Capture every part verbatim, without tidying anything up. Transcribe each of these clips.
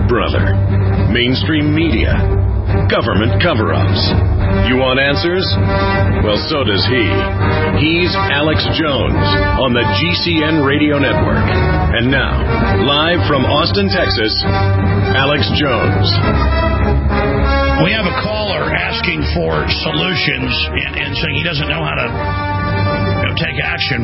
brother. Mainstream media. Government cover-ups. You want answers? Well, so does he. He's Alex Jones on the G C N Radio Network. And now, live from Austin, Texas, Alex Jones. We have a caller asking for solutions and, and saying he doesn't know how to you know, take action.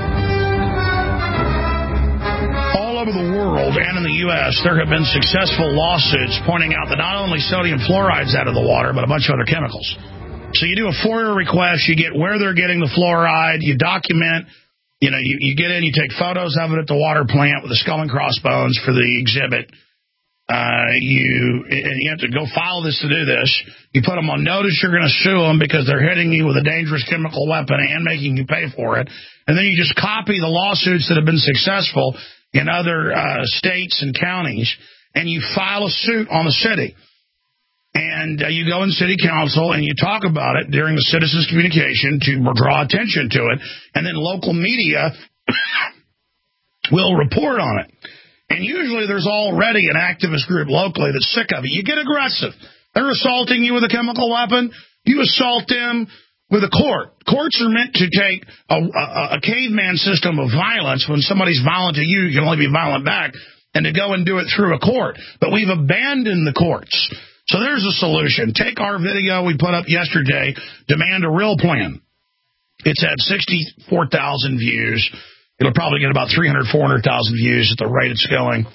All over the world and in the U S, there have been successful lawsuits pointing out that not only sodium fluoride's out of the water, but a bunch of other chemicals. So you do a FOIA request, you get where they're getting the fluoride, you document, you know, you, you get in, you take photos of it at the water plant with the skull and crossbones for the exhibit. Uh, you and you have to go file this to do this. You put them on notice you're going to sue them because they're hitting you with a dangerous chemical weapon and making you pay for it. And then you just copy the lawsuits that have been successful in other uh, states and counties, and you file a suit on the city. And uh, you go in city council and you talk about it during the citizens' communication to draw attention to it, and then local media will report on it. And usually there's already an activist group locally that's sick of it. You get aggressive. They're assaulting you with a chemical weapon. You assault them with a court. Courts are meant to take a, a, a caveman system of violence. When somebody's violent to you, you can only be violent back, and to go and do it through a court. But we've abandoned the courts. So there's a solution. Take our video we put up yesterday, Demand a Real Plan. It's had sixty-four thousand views. It'll probably get about three hundred, four hundred thousand views at the rate it's going.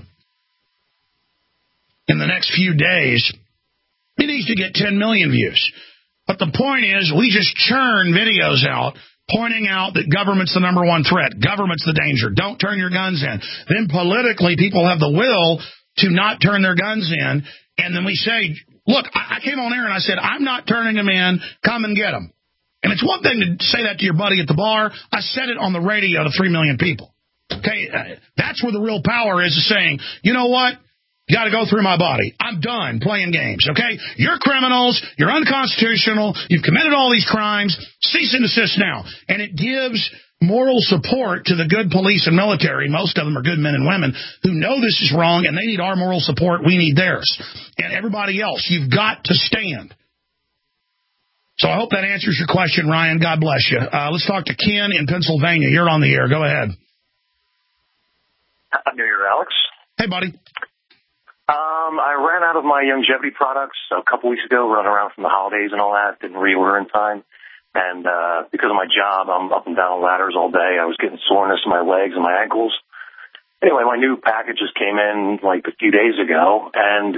In the next few days, it needs to get ten million views. But the point is, we just churn videos out pointing out that government's the number one threat. Government's the danger. Don't turn your guns in. Then politically, people have the will to not turn their guns in. And then we say, look, I came on air and I said, I'm not turning them in. Come and get them. And it's one thing to say that to your buddy at the bar. I said it on the radio to three million people. Okay, that's where the real power is, is saying, you know what? You got to go through my body. I'm done playing games, okay? You're criminals. You're unconstitutional. You've committed all these crimes. Cease and desist now. And it gives moral support to the good police and military. Most of them are good men and women who know this is wrong, and they need our moral support. We need theirs. And everybody else, you've got to stand. So I hope that answers your question, Ryan. God bless you. Uh, let's talk to Ken in Pennsylvania. You're on the air. Go ahead. Happy New Year, Alex. Hey, buddy. Um, I ran out of my longevity products a couple weeks ago, running around from the holidays and all that. Didn't reorder in time. And uh, because of my job, I'm up and down ladders all day. I was getting soreness in my legs and my ankles. Anyway, my new packages came in like a few days ago, and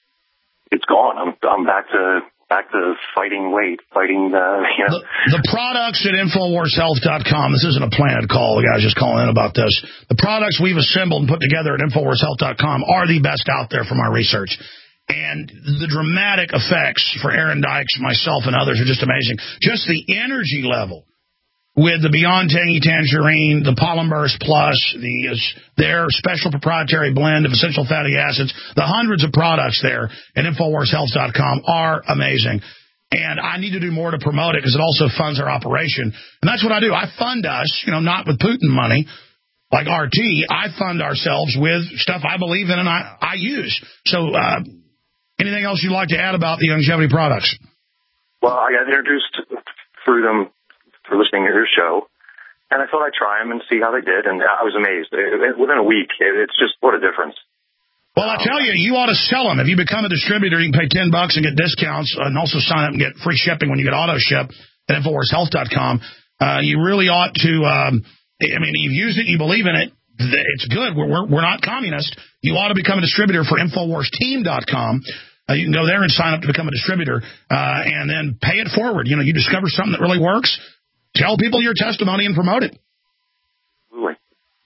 it's gone. I'm I'm back to... Back to fighting weight, fighting, uh, you know. The, the products at Infowars Health dot com, this isn't a planned call, the guy's just calling in about this. The products we've assembled and put together at Infowars Health dot com are the best out there from our research. And the dramatic effects for Aaron Dykes, myself, and others are just amazing. Just the energy level with the Beyond Tangy Tangerine, the Pollen Burst Plus, the uh, their special proprietary blend of essential fatty acids, the hundreds of products there at Infowars Health dot com are amazing. And I need to do more to promote it because it also funds our operation. And that's what I do. I fund us, you know, not with Putin money like R T. I fund ourselves with stuff I believe in and I, I use. So uh, anything else you'd like to add about the longevity products? Well, I got introduced through them for listening to your show, and I thought I'd try them and see how they did, and I was amazed. It, it, within a week, it, it's just, what a difference. Well, I tell you, you ought to sell them. If you become a distributor, you can pay ten bucks and get discounts, and also sign up and get free shipping when you get auto ship at Infowars Health dot com. Uh, you really ought to, um, I mean, you've used it, you believe in it, it's good. We're, we're, we're not communist. You ought to become a distributor for Infowars Team dot com. Uh, you can go there and sign up to become a distributor, uh, and then pay it forward. You know, you discover something that really works, tell people your testimony and promote it. Absolutely.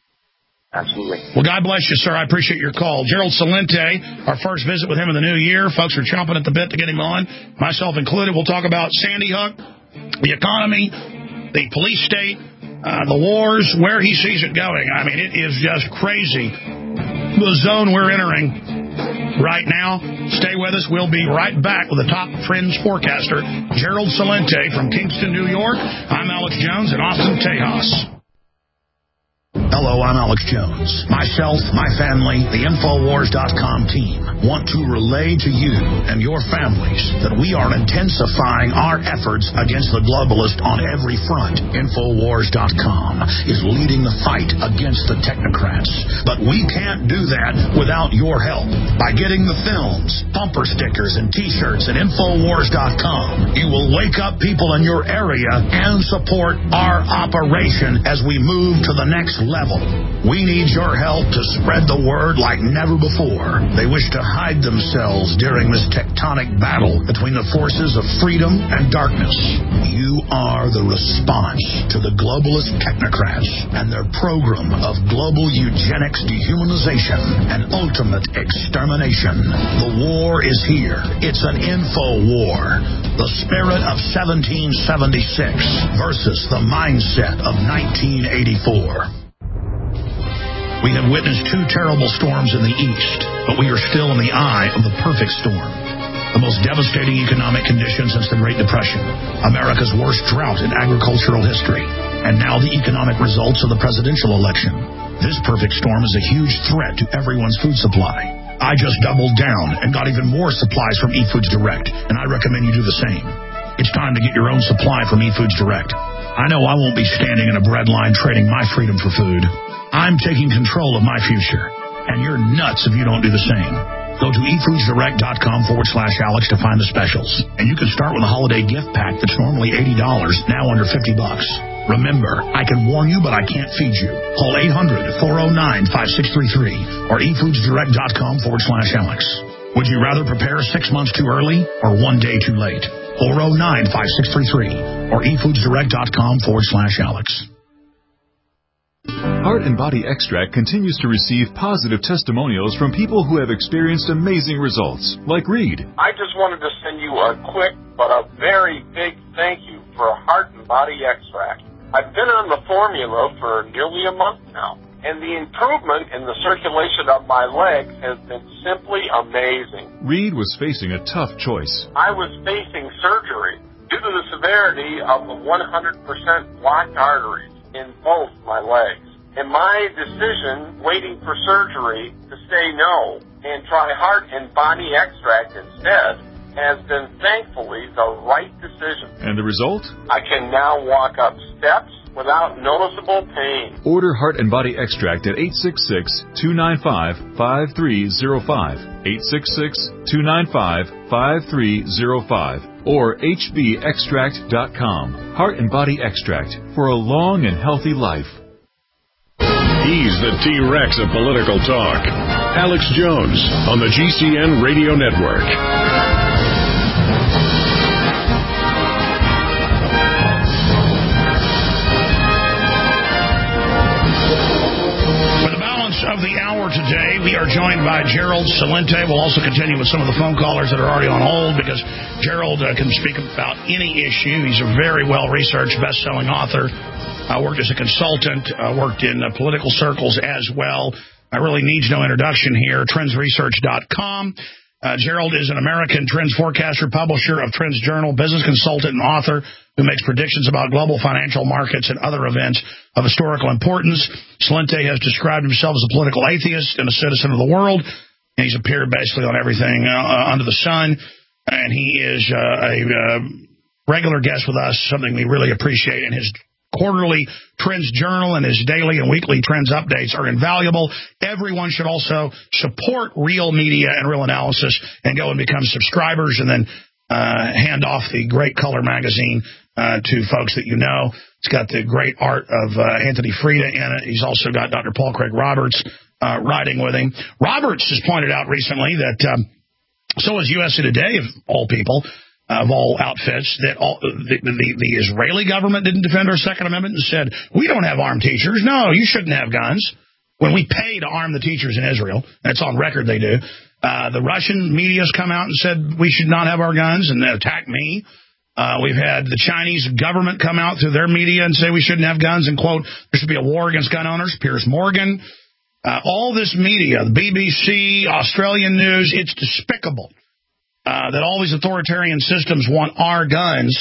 Absolutely. Well, God bless you, sir. I appreciate your call. Gerald Celente, our first visit with him in the new year. Folks are chomping at the bit to get him on, myself included. We'll talk about Sandy Hook, the economy, the police state, uh, the wars, where he sees it going. I mean, it is just crazy. The zone we're entering right now. Stay with us. We'll be right back with the top Friends forecaster, Gerald Celente from Kingston, New York. I'm Alex Jones in Austin, Tejas. Hello, I'm Alex Jones. Myself, my family, the Infowars dot com team want to relay to you and your families that we are intensifying our efforts against the globalist on every front. Infowars dot com is leading the fight against the technocrats. But we can't do that without your help. By getting the films, bumper stickers, and T-shirts at Infowars dot com, you will wake up people in your area and support our operation as we move to the next level. We need your help to spread the word like never before. They wish to hide themselves during this tectonic battle between the forces of freedom and darkness. You are the response to the globalist technocrats and their program of global eugenics, dehumanization, and ultimate extermination. The war is here. It's an info war. The spirit of seventeen seventy-six versus the mindset of nineteen eighty-four. We have witnessed two terrible storms in the East, but we are still in the eye of the perfect storm. The most devastating economic conditions since the Great Depression, America's worst drought in agricultural history, and now the economic results of the presidential election. This perfect storm is a huge threat to everyone's food supply. I just doubled down and got even more supplies from eFoods Direct, and I recommend you do the same. It's time to get your own supply from eFoods Direct. I know I won't be standing in a bread line trading my freedom for food. I'm taking control of my future, and you're nuts if you don't do the same. Go to eFoodsDirect.com forward slash Alex to find the specials. And you can start with a holiday gift pack that's normally eighty dollars, now under fifty bucks. Remember, I can warn you, but I can't feed you. Call eight hundred, four oh nine, five six three three or eFoodsDirect.com forward slash Alex. Would you rather prepare six months too early or one day too late? four oh nine, five six three three or eFoodsDirect.com forward slash Alex. Heart and Body Extract continues to receive positive testimonials from people who have experienced amazing results, like Reed. I just wanted to send you a quick but a very big thank you for Heart and Body Extract. I've been on the formula for nearly a month now, and the improvement in the circulation of my legs has been simply amazing. Reed was facing a tough choice. I was facing surgery due to the severity of the one hundred percent blocked arteries in both my legs. And my decision, waiting for surgery, to say no and try Heart and Body Extract instead, has been thankfully the right decision. And the result? I can now walk up steps without noticeable pain. Order Heart and Body Extract at eight six six, two nine five, five three zero five, eight six six, two nine five, five three zero five, or H B extract dot com. Heart and Body Extract for a long and healthy life. He's the T-Rex of political talk. Alex Jones on the G C N Radio Network. Of the hour today, we are joined by Gerald Celente. We'll also continue with some of the phone callers that are already on hold because Gerald uh, can speak about any issue. He's a very well-researched, best-selling author. Uh, worked as a consultant, uh, worked in uh, political circles as well. I really needs no introduction here. Trends Research dot com. Uh, Gerald is an American trends forecaster, publisher of Trends Journal, business consultant, and author who makes predictions about global financial markets and other events of historical importance. Celente has described himself as a political atheist and a citizen of the world. And he's appeared basically on everything uh, under the sun. And he is uh, a uh, regular guest with us, something we really appreciate. And his quarterly Trends Journal and his daily and weekly trends updates are invaluable. Everyone should also support Real Media and Real Analysis and go and become subscribers and then uh, hand off the great color magazine uh, to folks that you know. It's got the great art of uh, Anthony Freda in it. He's also got Doctor Paul Craig Roberts uh, writing with him. Roberts has pointed out recently that um, so is U S A Today, of all people, of all outfits, that all, the, the, the Israeli government didn't defend our Second Amendment and said, we don't have armed teachers. No, you shouldn't have guns. When we pay to arm the teachers in Israel, that's on record they do. Uh, the Russian media has come out and said we should not have our guns and attack me. Uh, we've had the Chinese government come out through their media and say we shouldn't have guns and, quote, there should be a war against gun owners. Piers Morgan. Uh, all this media, the B B C, Australian news, it's despicable. Uh, that all these authoritarian systems want our guns,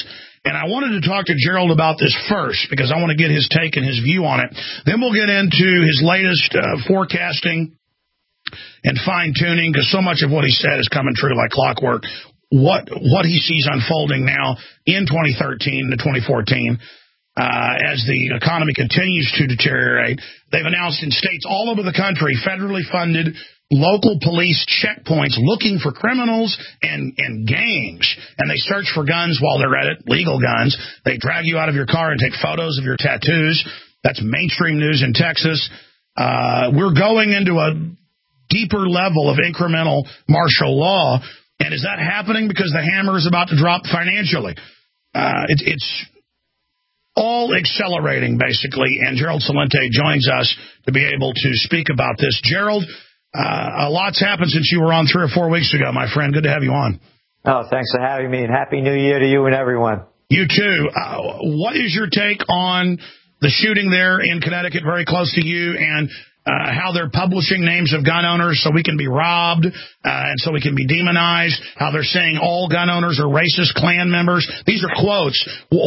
And I wanted to talk to Gerald about this first because I want to get his take and his view on it. Then we'll get into his latest uh, forecasting and fine-tuning, because so much of what he said is coming true like clockwork. What what he sees unfolding now in twenty thirteen to twenty fourteen uh, as the economy continues to deteriorate. They've announced in states all over the country federally funded local police checkpoints looking for criminals and, and gangs. And they search for guns while they're at it, legal guns. They drag you out of your car and take photos of your tattoos. That's mainstream news in Texas. Uh, we're going into a deeper level of incremental martial law. And is that happening because the hammer is about to drop financially? Uh, it, it's all accelerating, basically. And Gerald Celente joins us to be able to speak about this. Gerald, Uh, a lot's happened since you were on three or four weeks ago, my friend. Good to have you on. Oh, thanks for having me, and Happy New Year to you and everyone. You too. Uh, what is your take on the shooting there in Connecticut, very close to you, and uh, how they're publishing names of gun owners so we can be robbed uh, and so we can be demonized, how they're saying all gun owners are racist Klan members? These are quotes.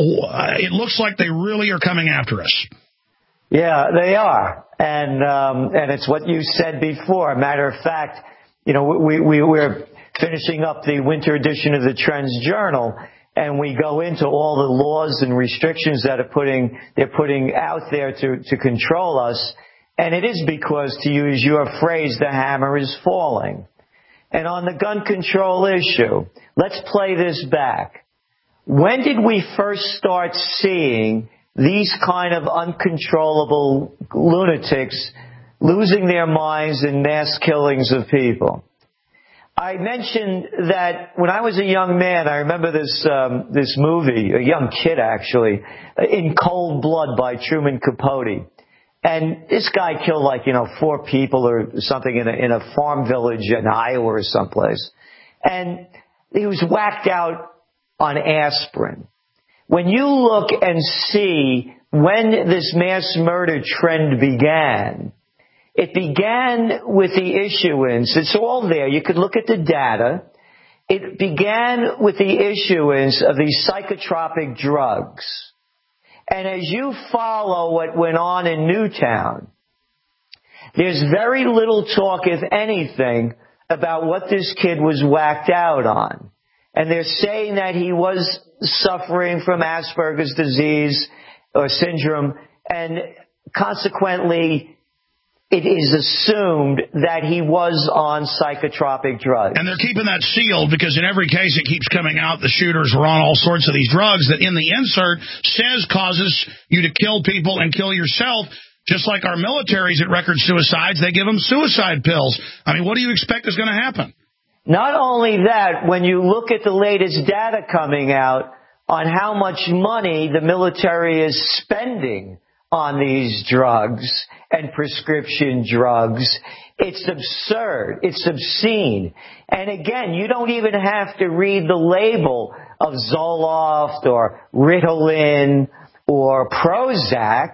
It looks like they really are coming after us. Yeah, they are. And um, and it's what you said before. Matter of fact, you know, we, we, we're finishing up the winter edition of the Trends Journal, and we go into all the laws and restrictions that are putting they're putting out there to, to control us. And it is because, to use your phrase, the hammer is falling. And on the gun control issue, let's play this back. When did we first start seeing these kind of uncontrollable lunatics losing their minds in mass killings of people? I mentioned that when I was a young man, I remember this um, this movie, a young kid actually, In Cold Blood by Truman Capote. And this guy killed like, you know, four people or something in a, in a farm village in Iowa or someplace. And he was whacked out on aspirin. When you look and see when this mass murder trend began, it began with the issuance. It's all there. You could look at the data. It began with the issuance of these psychotropic drugs. And as you follow what went on in Newtown, there's very little talk, if anything, about what this kid was whacked out on. And they're saying that he was suffering from Asperger's disease or syndrome, and consequently, it is assumed that he was on psychotropic drugs. And they're keeping that sealed because in every case it keeps coming out the shooters were on all sorts of these drugs that in the insert says causes you to kill people and kill yourself. Just like our militaries at record suicides, they give them suicide pills. I mean, what do you expect is going to happen? Not only that, when you look at the latest data coming out on how much money the military is spending on these drugs and prescription drugs, it's absurd. It's obscene. And again, you don't even have to read the label of Zoloft or Ritalin or Prozac.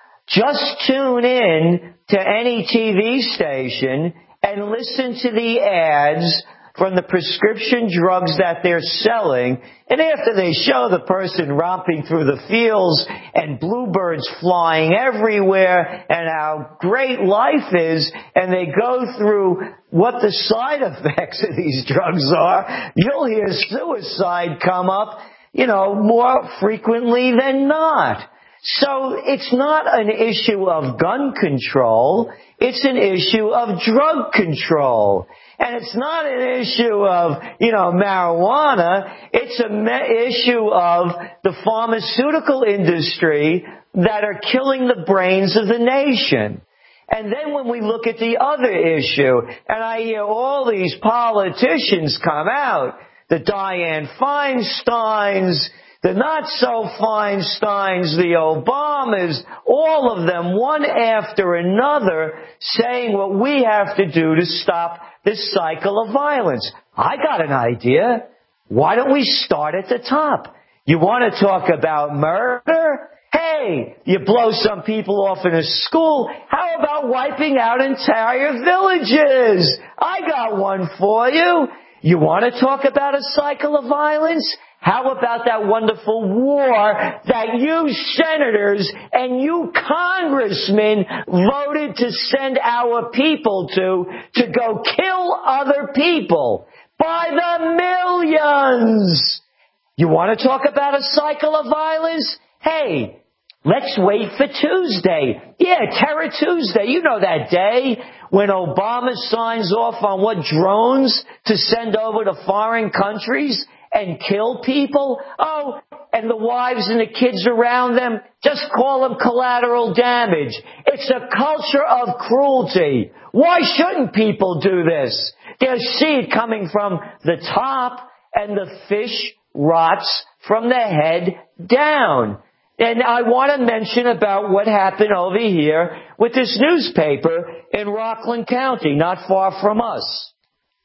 Just tune in to any T V station and listen to the ads from the prescription drugs that they're selling, and after they show the person romping through the fields and bluebirds flying everywhere and how great life is, and they go through what the side effects of these drugs are, you'll hear suicide come up, you know, more frequently than not. So it's not an issue of gun control, it's an issue of drug control. And it's not an issue of, you know, marijuana. It's an me- issue of the pharmaceutical industry that are killing the brains of the nation. And then when we look at the other issue, and I hear all these politicians come out, the Dianne Feinsteins, the not-so-Feinsteins, the Obamas, all of them, one after another, saying what we have to do to stop this cycle of violence. I got an idea. Why don't we start at the top? You want to talk about murder? Hey, you blow some people off in a school. How about wiping out entire villages? I got one for you. You want to talk about a cycle of violence? How about that wonderful war that you senators and you congressmen voted to send our people to, to go kill other people by the millions? You want to talk about a cycle of violence? Hey, let's wait for Tuesday. Yeah, Terror Tuesday. You know that day when Obama signs off on what drones to send over to foreign countries and kill people. Oh, and the wives and the kids around them, just call them collateral damage. It's a culture of cruelty. Why shouldn't people do this? They see it coming from the top, and the fish rots from the head down. And I want to mention about what happened over here with this newspaper in Rockland County, not far from us.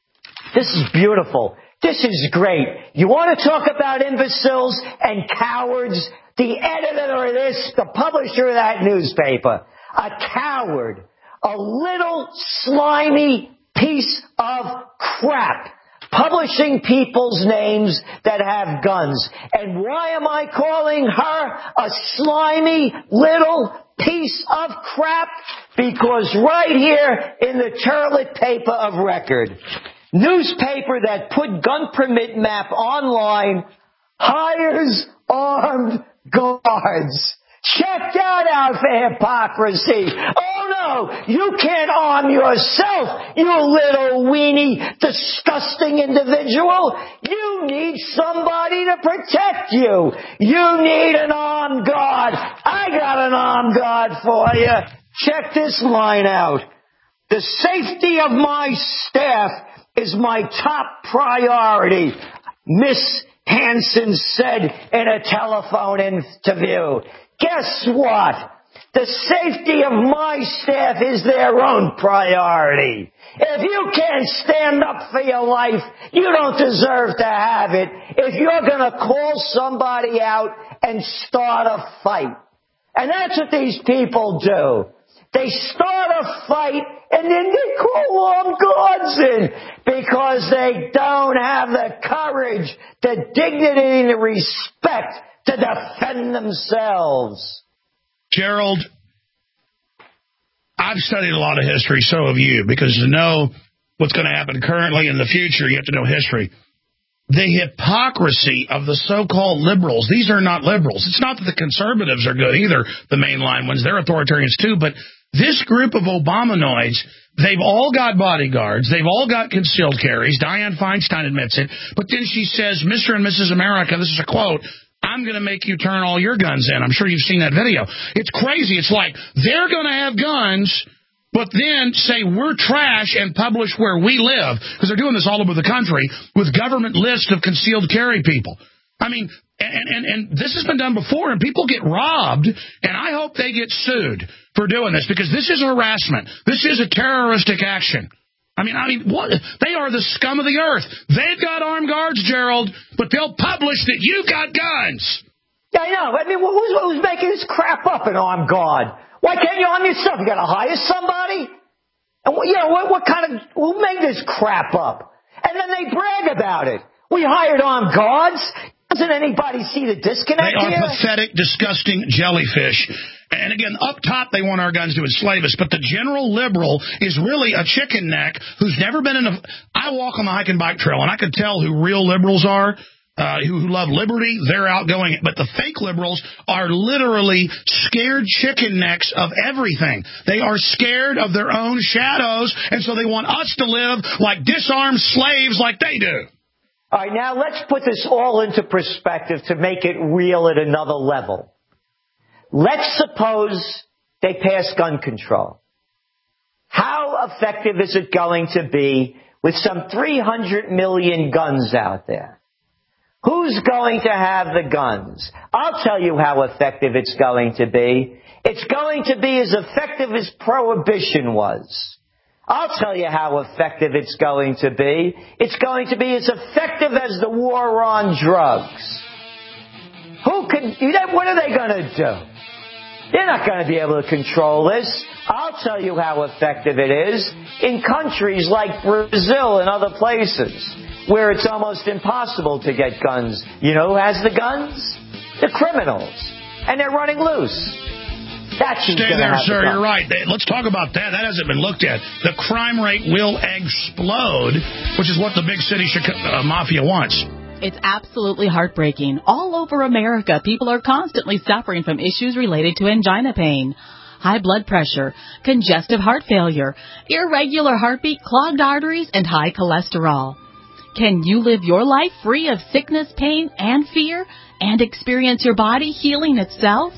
This is beautiful. This is great. You want to talk about imbeciles and cowards? The editor of this, the publisher of that newspaper, a coward, a little slimy piece of crap, publishing people's names that have guns. And why am I calling her a slimy little piece of crap? Because right here in the Turlet paper of record, newspaper that put gun permit map online, hires armed guards. Check that out for hypocrisy. Oh no, you can't arm yourself, you little weenie, disgusting individual. You need somebody to protect you. You need an armed guard. I got an armed guard for you. Check this line out. The safety of my staff is my top priority, Miss Hansen said in a telephone interview. Guess what? The safety of my staff is their own priority. If you can't stand up for your life, you don't deserve to have it if you're going to call somebody out and start a fight. And that's what these people do. They start a fight and then they call armed guards in because they don't have the courage, the dignity, and the respect to defend themselves. Gerald, I've studied a lot of history, so have you, because to know what's going to happen currently in the future, you have to know history. The hypocrisy of the so-called liberals. These are not liberals. It's not that the conservatives are good either, the mainline ones. They're authoritarians too, but this group of Obamanoids, they've all got bodyguards. They've all got concealed carries. Dianne Feinstein admits it. But then she says, Mister and Missus America, this is a quote, I'm going to make you turn all your guns in. I'm sure you've seen that video. It's crazy. It's like they're going to have guns, but then say we're trash and publish where we live, because they're doing this all over the country with government lists of concealed carry people. I mean, and, and, and this has been done before, and people get robbed, and I hope they get sued for doing this, because this is harassment. This is a terroristic action. I mean, I mean, what? They are the scum of the earth. They've got armed guards, Gerald, but they'll publish that you've got guns. Yeah, I know. I mean, who's, who's making this crap up, an armed guard? Why can't you arm yourself? You got to hire somebody? And what, you know, what, what kind of, who made this crap up? And then they brag about it. We hired armed guards. Doesn't anybody see the disconnect here? They are here? pathetic, disgusting jellyfish. And again, up top, they want our guns to enslave us. But the general liberal is really a chicken neck who's never been in a... I walk on the hike and bike trail, and I can tell who real liberals are, uh, who, who love liberty. They're outgoing. But the fake liberals are literally scared chicken necks of everything. They are scared of their own shadows, and so they want us to live like disarmed slaves like they do. All right, now let's put this all into perspective to make it real at another level. Let's suppose they pass gun control. How effective is it going to be with some three hundred million guns out there? Who's going to have the guns? I'll tell you how effective it's going to be. It's going to be as effective as Prohibition was. I'll tell you how effective it's going to be. It's going to be as effective as the war on drugs. Who can, what are they going to do? They're not going to be able to control this. I'll tell you how effective it is in countries like Brazil and other places where it's almost impossible to get guns. You know who has the guns? The criminals. And they're running loose. That's who's Stay there, have sir. the You're right. Let's talk about that. That hasn't been looked at. The crime rate will explode, which is what the big city uh, mafia wants. It's absolutely heartbreaking. All over America, people are constantly suffering from issues related to angina pain, high blood pressure, congestive heart failure, irregular heartbeat, clogged arteries, and high cholesterol. Can you live your life free of sickness, pain, and fear, and experience your body healing itself?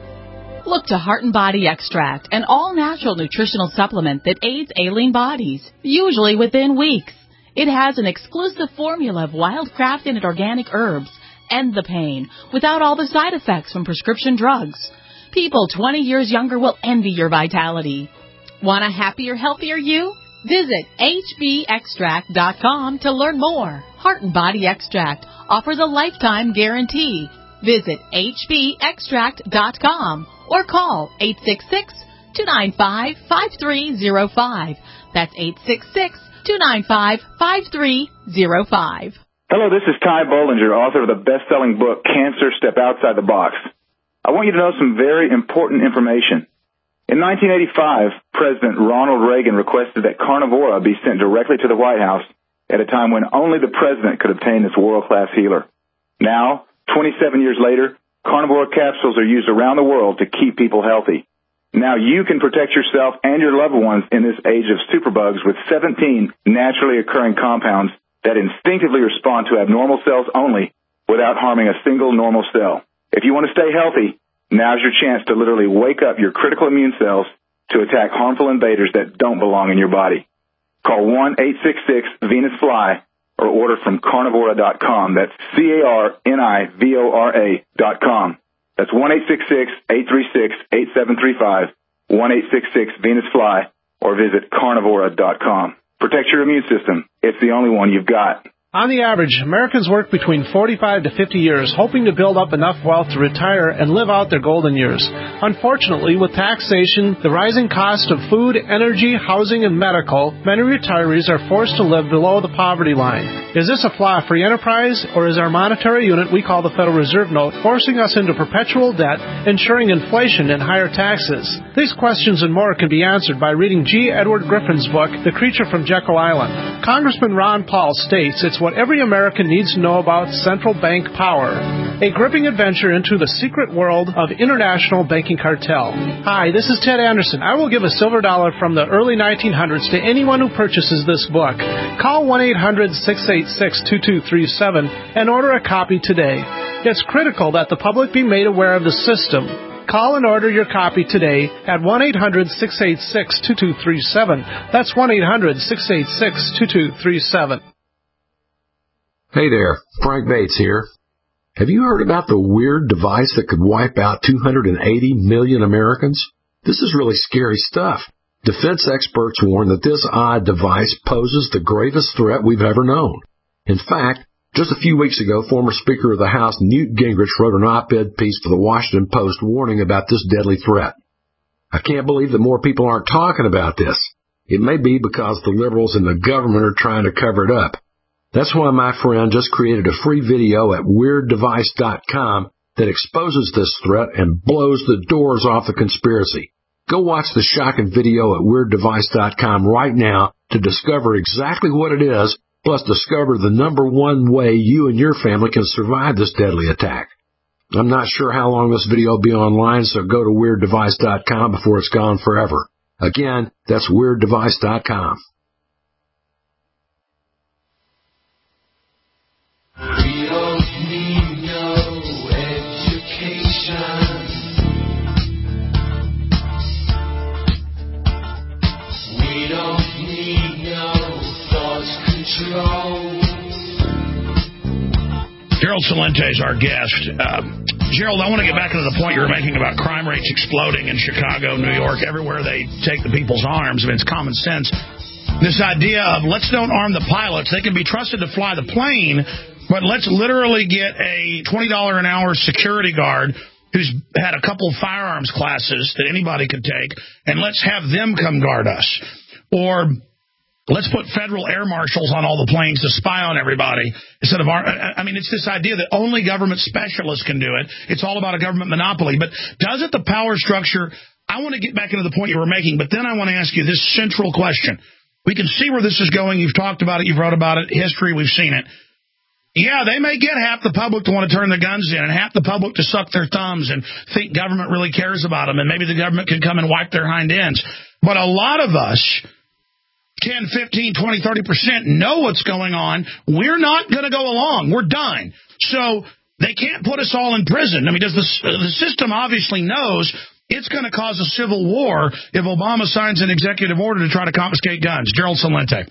Look to Heart and Body Extract, an all-natural nutritional supplement that aids ailing bodies, usually within weeks. It has an exclusive formula of wild-crafted and organic herbs. End the pain without all the side effects from prescription drugs. People twenty years younger will envy your vitality. Want a happier, healthier you? Visit H B extract dot com to learn more. Heart and Body Extract offers a lifetime guarantee. Visit H B extract dot com or call eight six six, two nine five, five three zero five. That's eight six six, two nine five, five three zero five. Hello, this is Ty Bollinger, author of the best-selling book, Cancer, Step Outside the Box. I want you to know some very important information. In nineteen eighty-five, President Ronald Reagan requested that Carnivora be sent directly to the White House at a time when only the president could obtain this world-class healer. Now, twenty-seven years later, Carnivora capsules are used around the world to keep people healthy. Now you can protect yourself and your loved ones in this age of superbugs with seventeen naturally occurring compounds that instinctively respond to abnormal cells only without harming a single normal cell. If you want to stay healthy, now's your chance to literally wake up your critical immune cells to attack harmful invaders that don't belong in your body. Call one eight six six Venus Fly or order from carnivora dot com. That's C A R N I V O R A dot com. That's one eight six six, eight three six, eight seven three five, one eight six six Venus Fly, or visit carnivora dot com. Protect your immune system. It's the only one you've got. On the average, Americans work between forty-five to fifty years hoping to build up enough wealth to retire and live out their golden years. Unfortunately, with taxation, the rising cost of food, energy, housing, and medical, many retirees are forced to live below the poverty line. Is this a flaw-free enterprise, or is our monetary unit we call the Federal Reserve Note forcing us into perpetual debt, ensuring inflation and higher taxes? These questions and more can be answered by reading G. Edward Griffin's book, The Creature from Jekyll Island. Congressman Ron Paul states it's what every American needs to know about central bank power. A gripping adventure into the secret world of international banking cartel. Hi, this is Ted Anderson. I will give a silver dollar from the early nineteen hundreds to anyone who purchases this book. Call one eight hundred, six eight six, two two three seven and order a copy today. It's critical that the public be made aware of the system. Call and order your copy today at one eight hundred, six eight six, two two three seven. That's one eight hundred, six eight six, two two three seven. Hey there, Frank Bates here. Have you heard about the weird device that could wipe out two hundred eighty million Americans? This is really scary stuff. Defense experts warn that this odd device poses the gravest threat we've ever known. In fact, just a few weeks ago, former Speaker of the House Newt Gingrich wrote an op-ed piece for the Washington Post warning about this deadly threat. I can't believe that more people aren't talking about this. It may be because the liberals in the government are trying to cover it up. That's why my friend just created a free video at weird device dot com that exposes this threat and blows the doors off the conspiracy. Go watch the shocking video at weird device dot com right now to discover exactly what it is, plus discover the number one way you and your family can survive this deadly attack. I'm not sure how long this video will be online, so go to weird device dot com before it's gone forever. Again, that's weird device dot com. We don't need no education. We don't need no thought control. Gerald Celente is our guest. Um, Gerald, I want to get back to the point you were making about crime rates exploding in Chicago, New York, everywhere they take the people's arms. I mean, it's common sense. This idea of let's don't arm the pilots. They can be trusted to fly the plane, but let's literally get a twenty dollars an hour security guard who's had a couple firearms classes that anybody could take, and let's have them come guard us. Or let's put federal air marshals on all the planes to spy on everybody instead of our. I mean, it's this idea that only government specialists can do it. It's all about a government monopoly. But doesn't the power structure? I want to get back into the point you were making, but then I want to ask you this central question. We can see where this is going. You've talked about it. You've wrote about it. History, we've seen it. Yeah, they may get half the public to want to turn their guns in and half the public to suck their thumbs and think government really cares about them, and maybe the government can come and wipe their hind ends. But a lot of us, ten, fifteen, twenty, thirty percent, know what's going on. We're not going to go along. We're done. So they can't put us all in prison. I mean, does the, the system obviously knows it's going to cause a civil war if Obama signs an executive order to try to confiscate guns. Gerald Celente.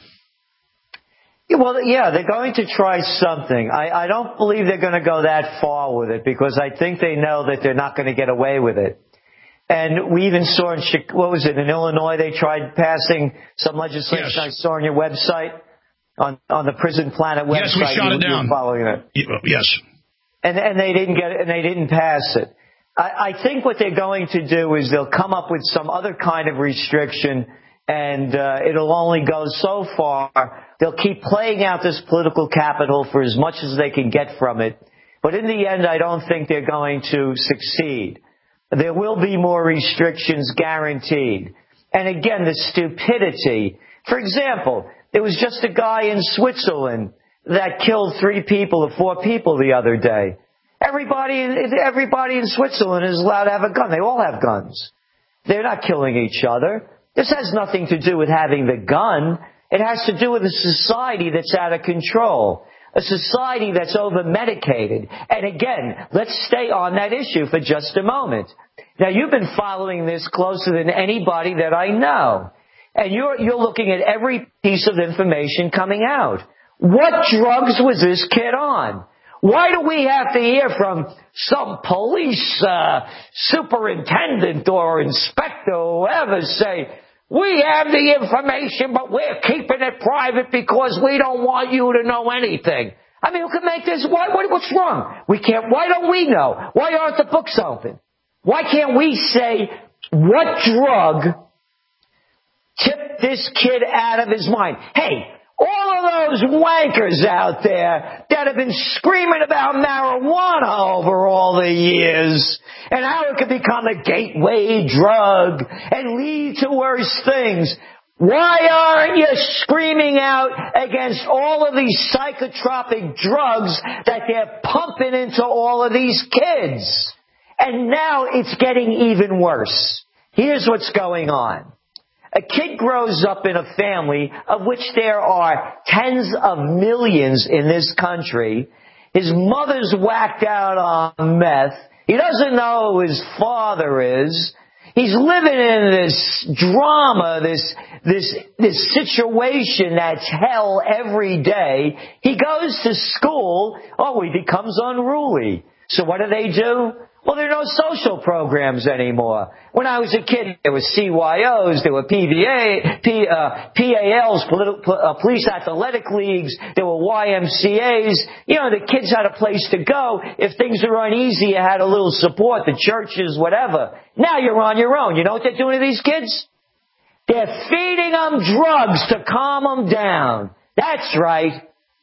Yeah, well, yeah, they're going to try something. I, I don't believe they're going to go that far with it because I think they know that they're not going to get away with it. And we even saw in, what was it, in Illinois, they tried passing some legislation. Yes. I saw on your website, on, on the Prison Planet website. Yes, we shot you, it down. Following it. Yes. And, and they didn't get it, and they didn't pass it. I, I think what they're going to do is they'll come up with some other kind of restriction, and uh, it'll only go so far. They'll keep playing out this political capital for as much as they can get from it. But in the end, I don't think they're going to succeed. There will be more restrictions guaranteed. And again, the stupidity. For example, there was just a guy in Switzerland that killed three people or four people the other day. Everybody, everybody in Switzerland is allowed to have a gun. They all have guns. They're not killing each other. This has nothing to do with having the gun. It has to do with a society that's out of control, a society that's over-medicated. And again, let's stay on that issue for just a moment. Now, you've been following this closer than anybody that I know. And you're, you're looking at every piece of information coming out. What drugs was this kid on? Why do we have to hear from some police uh, superintendent or inspector or whoever say, we have the information, but we're keeping it private because we don't want you to know anything? I mean, who can make this? Why, what, what's wrong? We can't. Why don't we know? Why aren't the books open? Why can't we say what drug tipped this kid out of his mind? Hey, all of those wankers out there that have been screaming about marijuana over all the years and how it could become a gateway drug and lead to worse things. Why aren't you screaming out against all of these psychotropic drugs that they're pumping into all of these kids? And now it's getting even worse. Here's what's going on. A kid grows up in a family of which there are tens of millions in this country. His mother's whacked out on meth. He doesn't know who his father is. He's living in this drama, this, this, this situation that's hell every day. He goes to school. Oh, he becomes unruly. So what do they do? Well, there are no social programs anymore. When I was a kid, there were C Y Os, there were P V A, P, uh, P A Ls, politi- uh, police athletic leagues, there were Y M C As. You know, the kids had a place to go. If things were uneasy, you had a little support, the churches, whatever. Now you're on your own. You know what they're doing to these kids? They're feeding them drugs to calm them down. That's right.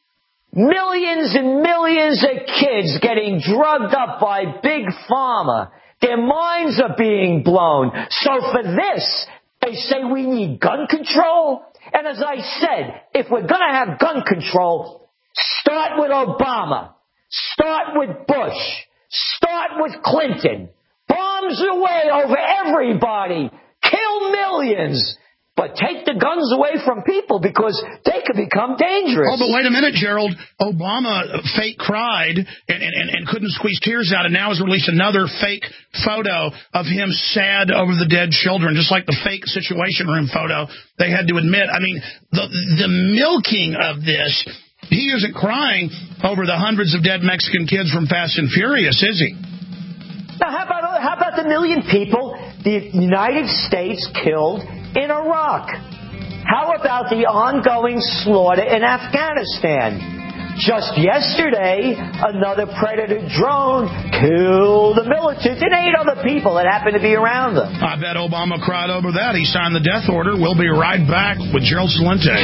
Millions and millions of kids getting drugged up by Big Pharma. Their minds are being blown. So for this, they say we need gun control. And as I said, if we're going to have gun control, start with Obama. Start with Bush. Start with Clinton. Bombs away over everybody. Kill millions. But take the guns away from people because they could become dangerous. Oh, but wait a minute, Gerald. Obama fake cried and, and, and couldn't squeeze tears out, and now has released another fake photo of him sad over the dead children, just like the fake Situation Room photo they had to admit. I mean, the, the milking of this, he isn't crying over the hundreds of dead Mexican kids from Fast and Furious, is he? Now, how about, how about the million people the United States killed in Iraq? How about the ongoing slaughter in Afghanistan? Just yesterday, another Predator drone killed the militants and eight other people that happened to be around them. I bet Obama cried over that. He signed the death order. We'll be right back with Gerald Celente.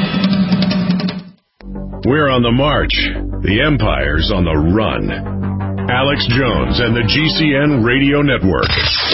We're on the march. The empire's on the run. Alex Jones and the G C N Radio Network.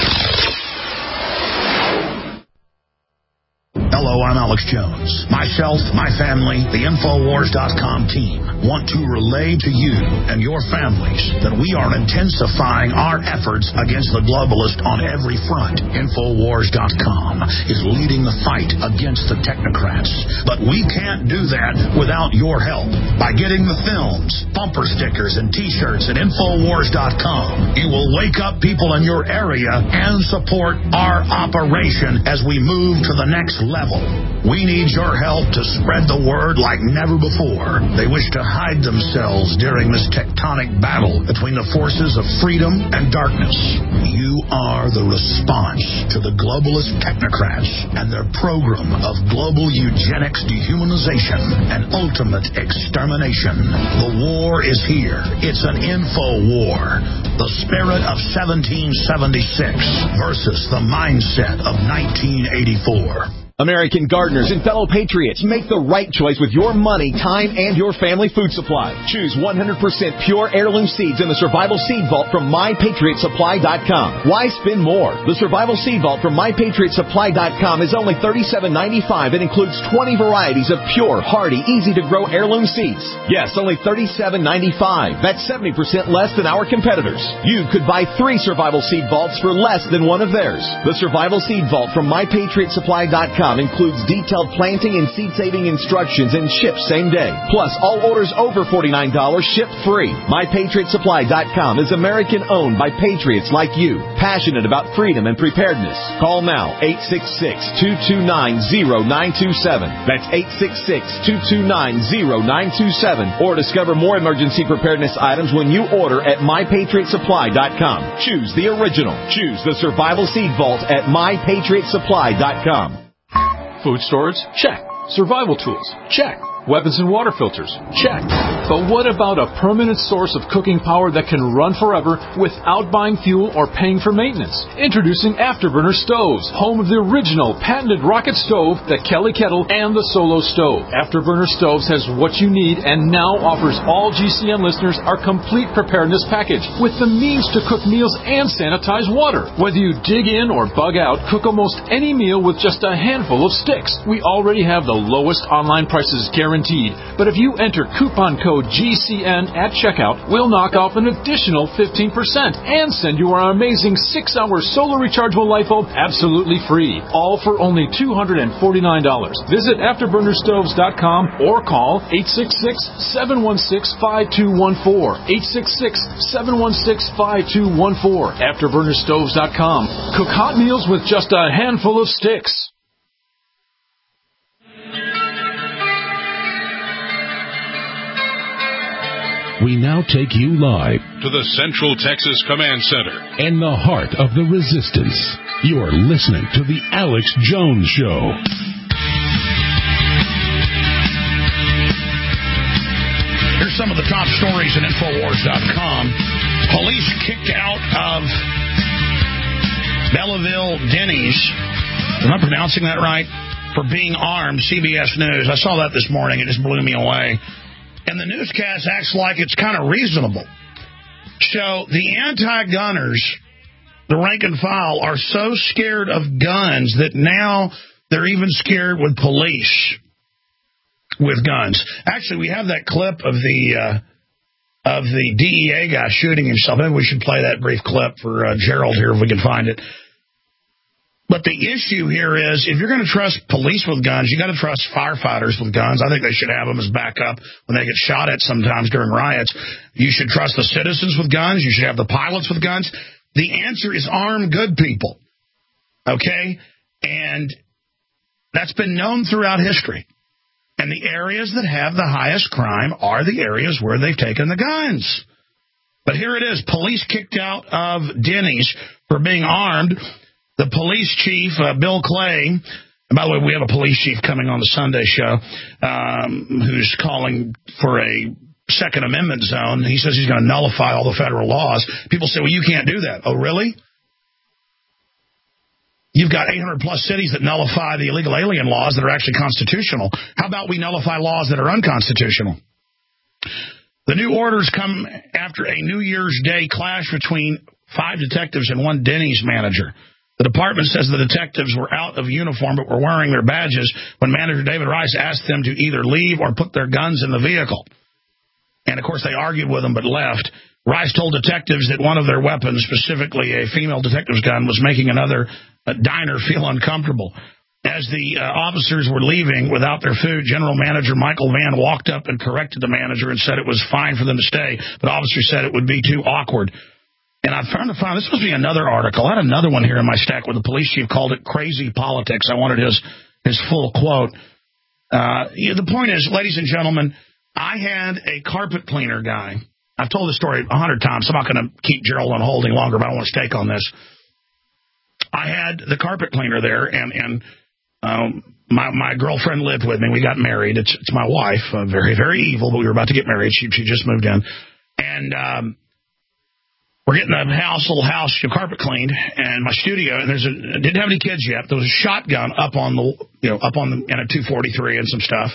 Hello, I'm Alex Jones. Myself, my family, the Infowars dot com team want to relay to you and your families that we are intensifying our efforts against the globalist on every front. Infowars dot com is leading the fight against the technocrats. But we can't do that without your help. By getting the films, bumper stickers, and T-shirts at Infowars dot com, you will wake up people in your area and support our operation as we move to the next level. We need your help to spread the word like never before. They wish to hide themselves during this tectonic battle between the forces of freedom and darkness. You are the response to the globalist technocrats and their program of global eugenics, dehumanization, and ultimate extermination. The war is here. It's an info war. The spirit of seventeen seventy-six versus the mindset of nineteen eighty-four. American gardeners and fellow patriots, make the right choice with your money, time, and your family food supply. Choose one hundred percent pure heirloom seeds in the Survival Seed Vault from my patriot supply dot com. Why spend more? The Survival Seed Vault from my patriot supply dot com is only thirty-seven ninety-five and includes twenty varieties of pure, hardy, easy-to-grow heirloom seeds. Yes, only thirty-seven ninety-five. That's seventy percent less than our competitors. You could buy three Survival Seed Vaults for less than one of theirs. The Survival Seed Vault from my patriot supply dot com includes detailed planting and seed-saving instructions and ships same day. Plus, all orders over forty-nine dollars ship free. my patriot supply dot com is American-owned by patriots like you, passionate about freedom and preparedness. Call now, eight six six, two two nine, zero nine two seven. That's eight six six, two two nine, zero nine two seven. Or discover more emergency preparedness items when you order at my patriot supply dot com. Choose the original. Choose the Survival Seed Vault at my patriot supply dot com. Food storage? Check. Survival tools? Check. Weapons and water filters? Check. But what about a permanent source of cooking power that can run forever without buying fuel or paying for maintenance? Introducing Afterburner Stoves, home of the original patented rocket stove, the Kelly Kettle, and the Solo Stove. Afterburner Stoves has what you need and now offers all G C N listeners our complete preparedness package with the means to cook meals and sanitize water. Whether you dig in or bug out, cook almost any meal with just a handful of sticks. We already have the lowest online prices guaranteed. But if you enter coupon code G C N at checkout, we'll knock off an additional fifteen percent and send you our amazing six hour solar rechargeable light bulb absolutely free. All for only two hundred forty-nine dollars. Visit afterburner stoves dot com or call eight six six, seven one six, five two one four. eight six six, seven one six, five two one four. afterburner stoves dot com. Cook hot meals with just a handful of sticks. We now take you live to the Central Texas Command Center in the heart of the resistance. You are listening to the Alex Jones Show. Here's some of the top stories at Infowars dot com. Police kicked out of Belleville Denny's. Am I pronouncing that right? For being armed. C B S News. I saw that this morning. It just blew me away. And the newscast acts like it's kind of reasonable. So the anti-gunners, the rank and file, are so scared of guns that now they're even scared with police with guns. Actually, we have that clip of the uh, of the D E A guy shooting himself. Maybe we should play that brief clip for uh, Gerald here if we can find it. But the issue here is, if you're going to trust police with guns, you got to trust firefighters with guns. I think they should have them as backup when they get shot at sometimes during riots. You should trust the citizens with guns. You should have the pilots with guns. The answer is arm good people. Okay? And that's been known throughout history. And the areas that have the highest crime are the areas where they've taken the guns. But here it is. Police kicked out of Denny's for being armed. The police chief, uh, Bill Clay, and by the way, we have a police chief coming on the Sunday show um, who's calling for a Second Amendment zone. He says he's going to nullify all the federal laws. People say, well, you can't do that. Oh, really? You've got eight hundred plus cities that nullify the illegal alien laws that are actually constitutional. How about we nullify laws that are unconstitutional? The new orders come after a New Year's Day clash between five detectives and one Denny's manager. The department says the detectives were out of uniform but were wearing their badges when manager David Rice asked them to either leave or put their guns in the vehicle. And, of course, they argued with them but left. Rice told detectives that one of their weapons, specifically a female detective's gun, was making another uh, diner feel uncomfortable. As the uh, officers were leaving without their food, General Manager Michael Vann walked up and corrected the manager and said it was fine for them to stay, but officers said it would be too awkward. And I'm trying to find, this must be another article. I had another one here in my stack where the police chief called it crazy politics. I wanted his, his full quote. Uh, the point is, ladies and gentlemen, I had a carpet cleaner guy. I've told this story a hundred times, so I'm not going to keep Gerald on holding longer, but I don't want to take on this. I had the carpet cleaner there, and, and um, my my girlfriend lived with me. We got married. It's it's my wife, uh, very, very evil, but we were about to get married. She, she just moved in. And um, we're getting the house, little house, you know, carpet cleaned, and my studio, and there's a, I didn't have any kids yet. There was a shotgun up on the, you know, up on the, and a two forty-three and some stuff.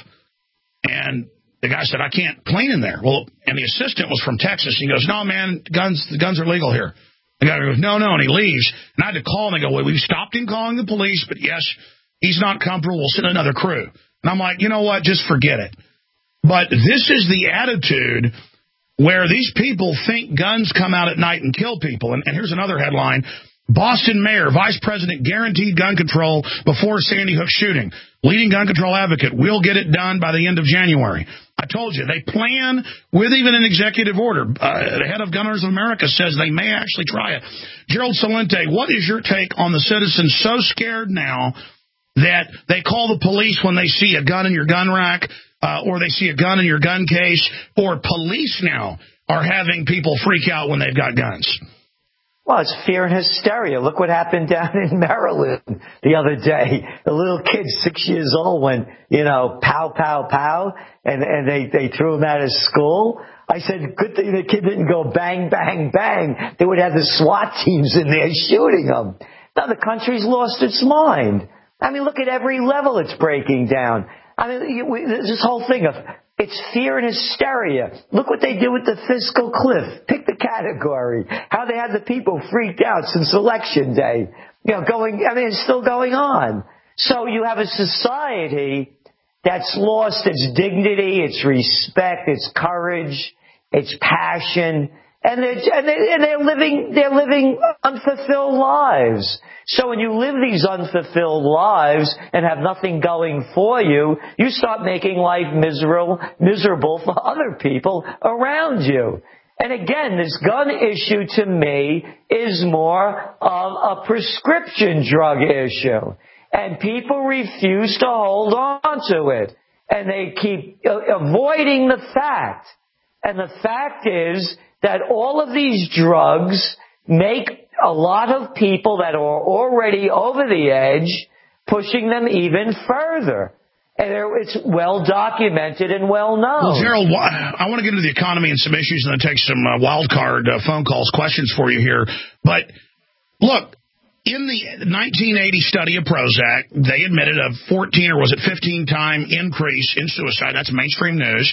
And the guy said, I can't clean in there. Well, and the assistant was from Texas. And he goes, no, man, guns, the guns are legal here. The guy goes, no, no, and he leaves. And I had to call him and go, well, we've stopped him calling the police, but yes, he's not comfortable. We'll send another crew. And I'm like, you know what? Just forget it. But this is the attitude where these people think guns come out at night and kill people. And, and here's another headline. Boston mayor, vice president guaranteed gun control before Sandy Hook shooting. Leading gun control advocate, we'll get it done by the end of January. I told you, they plan with even an executive order. Uh, the head of Gun Owners of America says they may actually try it. Gerald Celente, what is your take on the citizens so scared now that they call the police when they see a gun in your gun rack, uh, or they see a gun in your gun case, or police now are having people freak out when they've got guns? Well, it's fear and hysteria. Look what happened down in Maryland the other day. A little kid, six years old, went, you know, pow, pow, pow, and, and they, they threw him out of school. I said, good thing the kid didn't go bang, bang, bang. They would have the SWAT teams in there shooting them. Now the country's lost its mind. I mean, look at every level it's breaking down. I mean, we, this whole thing of it's fear and hysteria. Look what they do with the fiscal cliff. Pick the category. How they had the people freaked out since Election Day. You know, going, I mean, it's still going on. So you have a society that's lost its dignity, its respect, its courage, its passion, and they're, and they, and they're living, they're living unfulfilled lives. So when you live these unfulfilled lives and have nothing going for you, you start making life miserable, miserable for other people around you. And again, this gun issue to me is more of a prescription drug issue. And people refuse to hold on to it. And they keep avoiding the fact. And the fact is that all of these drugs make a lot of people that are already over the edge, pushing them even further. And it's well documented and well known. Well, Gerald, I want to get into the economy and some issues and then take some uh, wild card uh, phone calls, questions for you here. But look, in the nineteen eighty study of Prozac, they admitted a fourteen or was it fifteen time increase in suicide. That's mainstream news.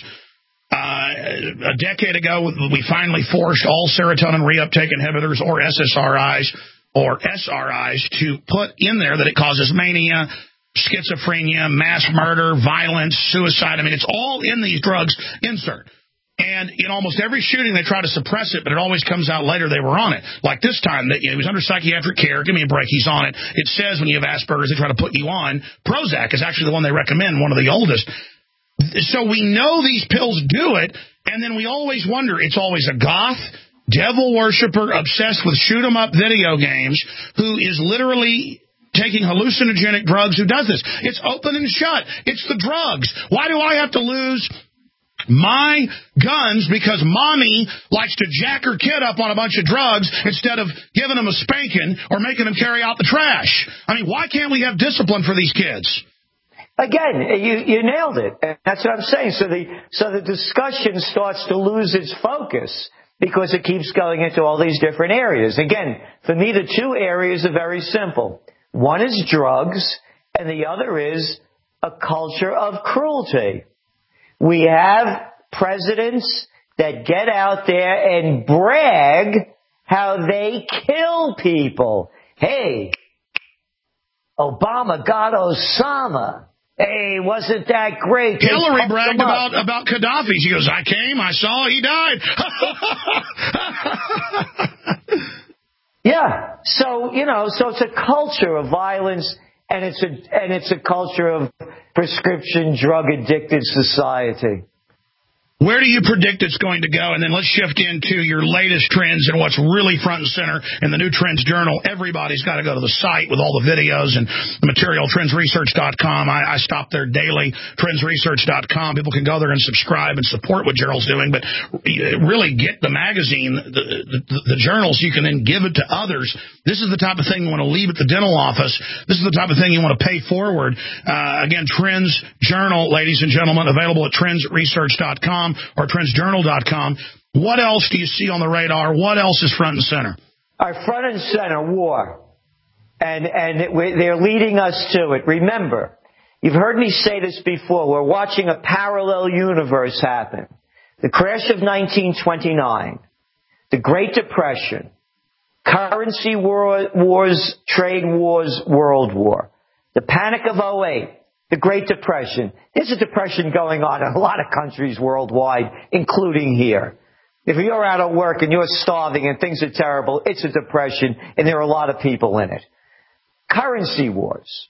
Uh, a decade ago, we finally forced all serotonin reuptake inhibitors, or S S R Is, or S R Is, to put in there that it causes mania, schizophrenia, mass murder, violence, suicide. I mean, it's all in these drugs insert. And in almost every shooting, they try to suppress it, but it always comes out later they were on it. Like this time, that, you know, he was under psychiatric care. Give me a break. He's on it. It says when you have Asperger's, they try to put you on. Prozac is actually the one they recommend, one of the oldest. So we know these pills do it, and then we always wonder, it's always a goth, devil worshiper, obsessed with shoot-'em-up video games, who is literally taking hallucinogenic drugs who does this. It's open and shut. It's the drugs. Why do I have to lose my guns because mommy likes to jack her kid up on a bunch of drugs instead of giving them a spanking or making them carry out the trash? I mean, why can't we have discipline for these kids? Again, you, you nailed it. And that's what I'm saying. So the, so the discussion starts to lose its focus because it keeps going into all these different areas. Again, for me, the two areas are very simple. One is drugs, and the other is a culture of cruelty. We have presidents that get out there and brag how they kill people. Hey, Obama got Osama. Hey, wasn't that great? They Hillary bragged about, about Gaddafi. She goes, I came, I saw, he died. Yeah. So, you know, so it's a culture of violence, and it's a, and it's a culture of prescription drug addicted society. Where do you predict it's going to go? And then let's shift into your latest trends and what's really front and center in the new Trends Journal. Everybody's got to go to the site with all the videos and the material, trends research dot com. I, I stop there daily, trends research dot com. People can go there and subscribe and support what Gerald's doing, but really get the magazine, the, the, the journals. You can then give it to others. This is the type of thing you want to leave at the dental office. This is the type of thing you want to pay forward. Uh, again, Trends Journal, ladies and gentlemen, available at trends research dot com. Or trends journal dot com. What else do you see on the radar? What else is front and center? Our front and center, war. And, and it, they're leading us to it. Remember, you've heard me say this before. We're watching a parallel universe happen. The crash of nineteen twenty-nine, the Great Depression, currency war, wars, trade wars, world war, the panic of oh eight, the Great Depression. There's a depression going on in a lot of countries worldwide, including here. If you're out of work and you're starving and things are terrible, it's a depression, and there are a lot of people in it. Currency wars.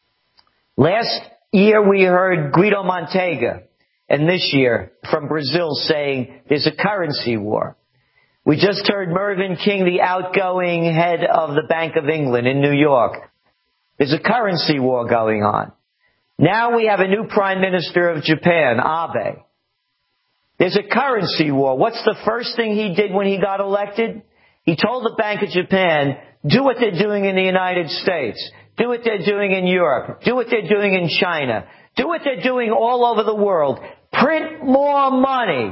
Last year we heard Guido Montega, and this year from Brazil saying there's a currency war. We just heard Mervyn King, the outgoing head of the Bank of England in New York. There's a currency war going on. Now we have a new Prime Minister of Japan, Abe. There's a currency war. What's the first thing he did when he got elected? He told the Bank of Japan, do what they're doing in the United States. Do what they're doing in Europe. Do what they're doing in China. Do what they're doing all over the world. Print more money.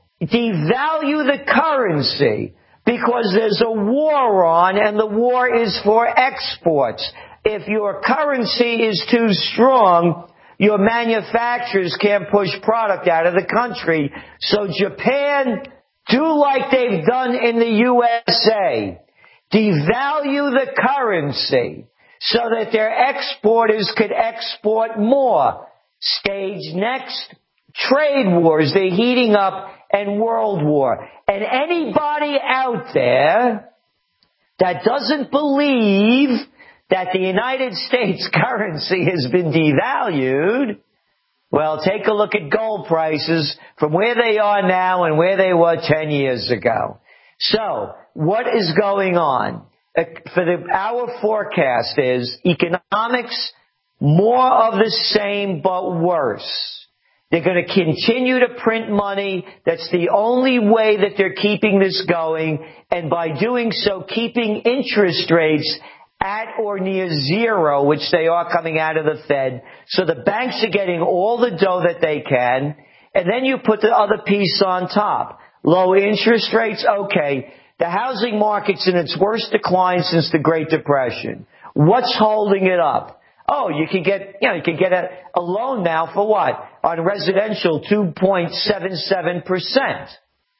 Devalue the currency because there's a war on, and the war is for exports. If your currency is too strong, your manufacturers can't push product out of the country. So Japan, do like they've done in the U S A. Devalue the currency so that their exporters could export more. Stage next, trade wars. They're heating up, and world war. And anybody out there that doesn't believe that the United States currency has been devalued, well, take a look at gold prices from where they are now and where they were ten years ago. So, what is going on? For the, our forecast is economics, more of the same but worse. They're going to continue to print money. That's the only way that they're keeping this going. And by doing so, keeping interest rates at or near zero, which they are coming out of the Fed. So the banks are getting all the dough that they can. And then you put the other piece on top. Low interest rates, okay. The housing market's in its worst decline since the Great Depression. What's holding it up? Oh, you can get, you know, you can get a, a loan now for what? On residential, two point seven seven percent.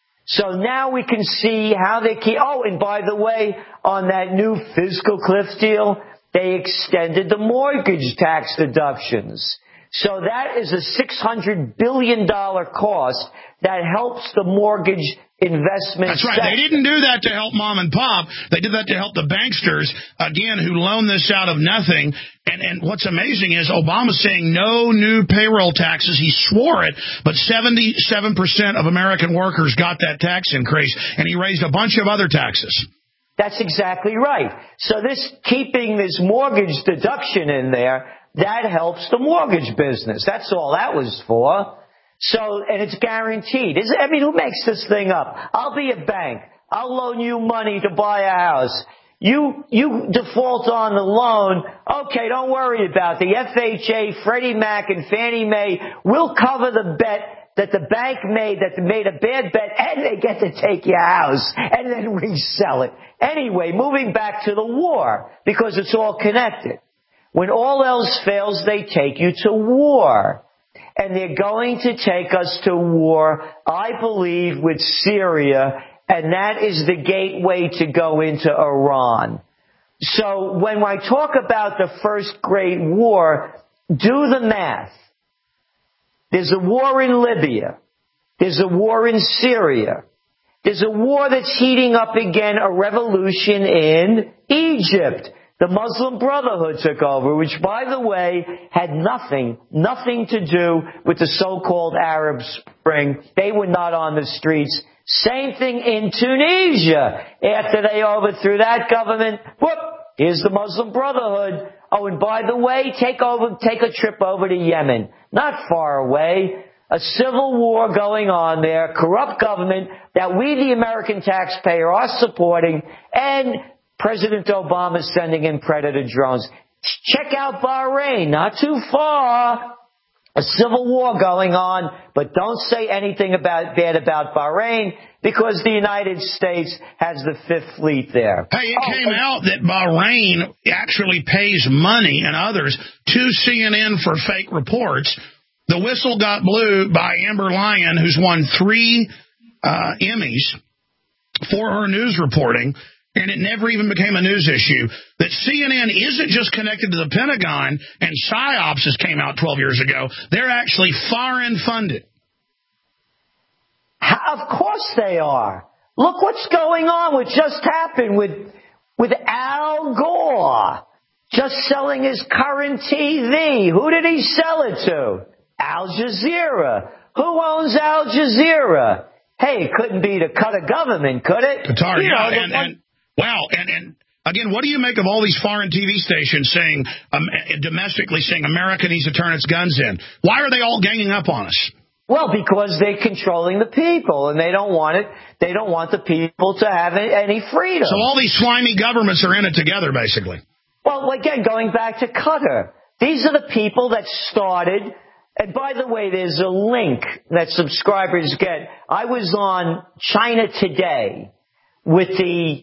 So now we can see how they keep, oh, and by the way, on that new fiscal cliff deal, they extended the mortgage tax deductions. So that is a six hundred billion dollars cost that helps the mortgage investment That's right. sector. They didn't do that to help mom and pop. They did that to help the banksters, again, who loan this out of nothing. And, and what's amazing is Obama's saying no new payroll taxes. He swore it, but seventy-seven percent of American workers got that tax increase, and he raised a bunch of other taxes. That's exactly right. So this, keeping this mortgage deduction in there, that helps the mortgage business. That's all that was for. So, and it's guaranteed. Is, I mean, who makes this thing up? I'll be a bank. I'll loan you money to buy a house. You, you default on the loan. Okay, don't worry about it. The F H A, Freddie Mac, and Fannie Mae will cover the bet that the bank made, that made a bad bet, and they get to take your house and then resell it. Anyway, moving back to the war, because it's all connected. When all else fails, they take you to war. And they're going to take us to war, I believe, with Syria, and that is the gateway to go into Iran. So when I talk about the first great war, do the math. There's a war in Libya. There's a war in Syria. There's a war that's heating up again, a revolution in Egypt. The Muslim Brotherhood took over, which, by the way, had nothing, nothing to do with the so-called Arab Spring. They were not on the streets. Same thing in Tunisia. After they overthrew that government, whoop, here's the Muslim Brotherhood. Oh, and by the way, take over, take a trip over to Yemen. Not far away. A civil war going on there, corrupt government that we, the American taxpayer, are supporting, and President Obama sending in predator drones. Check out Bahrain, not too far. A civil war going on, but don't say anything about bad about Bahrain, because the United States has the Fifth Fleet there. Hey, it oh, came out that Bahrain actually pays money and others to C N N for fake reports. The whistle got blew by Amber Lyon, who's won three uh, Emmys for her news reporting, and it never even became a news issue. That C N N isn't just connected to the Pentagon and PSYOPs, as came out twelve years ago. They're actually foreign funded. Of course they are. Look what's going on, what just happened with, with Al Gore just selling his current T V. Who did he sell it to? Al Jazeera. Who owns Al Jazeera? Hey, it couldn't be the Qatar government, could it? Qatar, you yeah, know, and, and wow, and, and again, what do you make of all these foreign T V stations saying, um, domestically saying America needs to turn its guns in? Why are they all ganging up on us? Well, because they're controlling the people, and they don't want it. They don't want the people to have any freedom. So all these slimy governments are in it together, basically. Well, again, going back to Qatar, these are the people that started. And by the way, there's a link that subscribers get. I was on China Today with the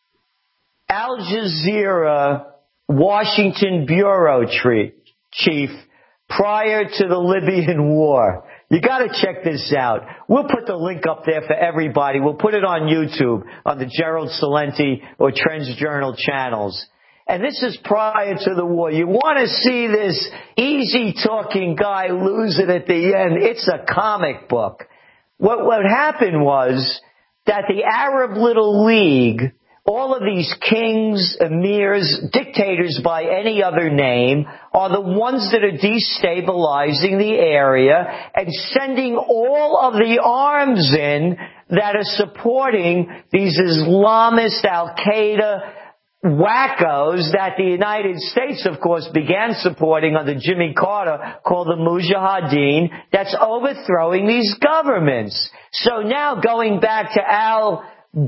Al Jazeera Washington bureau chief prior to the Libyan war. You got to check this out. We'll put the link up there for everybody. We'll put it on YouTube on the Gerald Celente or Trends Journal channels. And this is prior to the war. You want to see this easy-talking guy lose it at the end. It's a comic book. What, what happened was that the Arab Little League, all of these kings, emirs, dictators by any other name, are the ones that are destabilizing the area and sending all of the arms in that are supporting these Islamist Al-Qaeda wackos that the United States, of course, began supporting under Jimmy Carter, called the Mujahideen, that's overthrowing these governments. So now going back to Al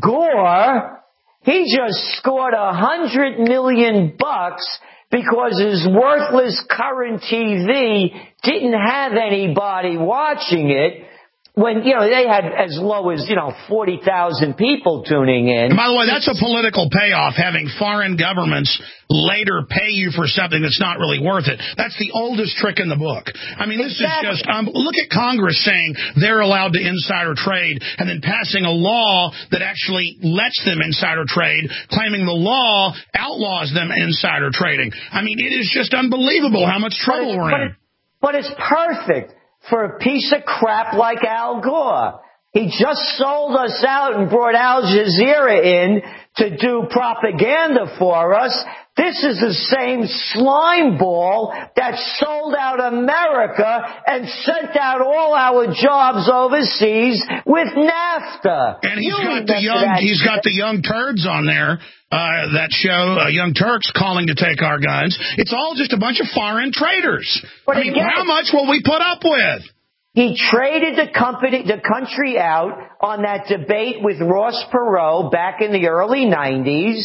Gore, he just scored a hundred million bucks because his worthless current T V didn't have anybody watching it. When, you know, they had as low as, you know, forty thousand people tuning in. And by the way, that's a political payoff, having foreign governments later pay you for something that's not really worth it. That's the oldest trick in the book. I mean, this exactly. is just, um, look at Congress saying they're allowed to insider trade and then passing a law that actually lets them insider trade, claiming the law outlaws them insider trading. I mean, it is just unbelievable how much trouble but we're but in. It, but it's perfect for a piece of crap like Al Gore. He just sold us out and brought Al Jazeera in to do propaganda for us. This is the same slime ball that sold out America and sent out all our jobs overseas with NAFTA. And he's you got the young, he's got the young turds on there. Uh, that show, uh, Young Turks, calling to take our guns. It's all just a bunch of foreign traders. But I mean, again, how much will we put up with? He traded the company, the country out on that debate with Ross Perot back in the early nineties.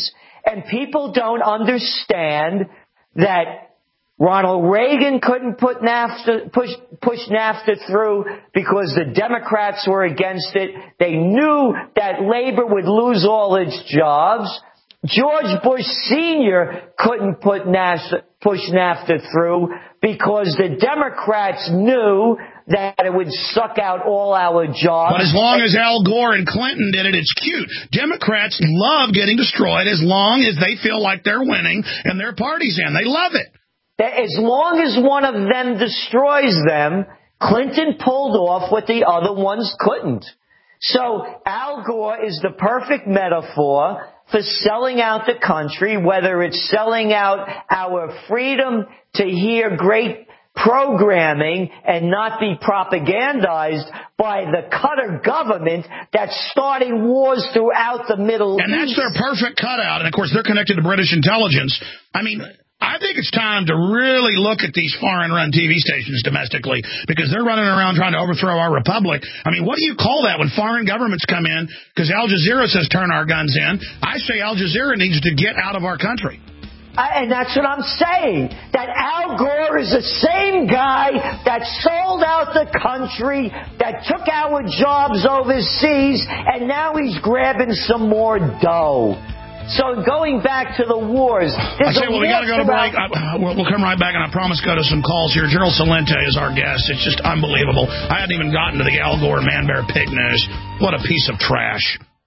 And people don't understand that Ronald Reagan couldn't put NAFTA, push, push NAFTA through because the Democrats were against it. They knew that labor would lose all its jobs. George Bush Senior couldn't put NAFTA, push NAFTA through because the Democrats knew that it would suck out all our jobs. But as long as Al Gore and Clinton did it, it's cute. Democrats love getting destroyed as long as they feel like they're winning and their party's in. They love it. As long as one of them destroys them, Clinton pulled off what the other ones couldn't. So Al Gore is the perfect metaphor for selling out the country, whether it's selling out our freedom to hear great programming and not be propagandized by the Qatar government that's starting wars throughout the Middle and East. And that's their perfect cutout. And, of course, they're connected to British intelligence. I mean, I think it's time to really look at these foreign-run T V stations domestically because they're running around trying to overthrow our republic. I mean, what do you call that when foreign governments come in? Because Al Jazeera says turn our guns in. I say Al Jazeera needs to get out of our country. And that's what I'm saying, that Al Gore is the same guy that sold out the country, that took our jobs overseas, and now he's grabbing some more dough. So going back to the wars, I say, well, we got to go to break. I, we'll, we'll come right back, and I promise go to some calls here. Gerald Celente is our guest. It's just unbelievable. I hadn't even gotten to the Al Gore Man Bear Pig news. What a piece of trash.